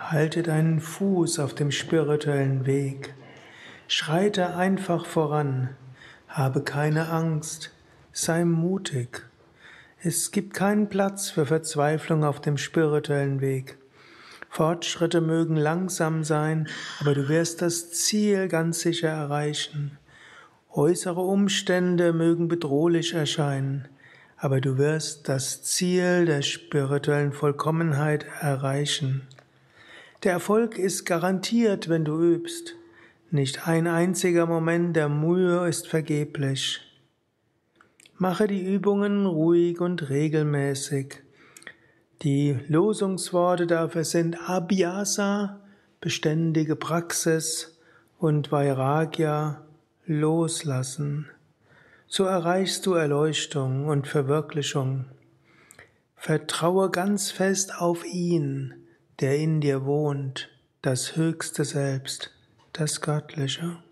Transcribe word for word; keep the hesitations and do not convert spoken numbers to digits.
Halte deinen Fuß auf dem spirituellen Weg. Schreite einfach voran. Habe keine Angst. Sei mutig. Es gibt keinen Platz für Verzweiflung auf dem spirituellen Weg. Fortschritte mögen langsam sein, aber du wirst das Ziel ganz sicher erreichen. Äußere Umstände mögen bedrohlich erscheinen, aber du wirst das Ziel der spirituellen Vollkommenheit erreichen. Der Erfolg ist garantiert, wenn du übst. Nicht ein einziger Moment der Mühe ist vergeblich. Mache die Übungen ruhig und regelmäßig. Die Losungsworte dafür sind Abhyasa, beständige Praxis, und Vairagya, loslassen. So erreichst du Erleuchtung und Verwirklichung. Vertraue ganz fest auf ihn, der in dir wohnt, das höchste Selbst, das Göttliche.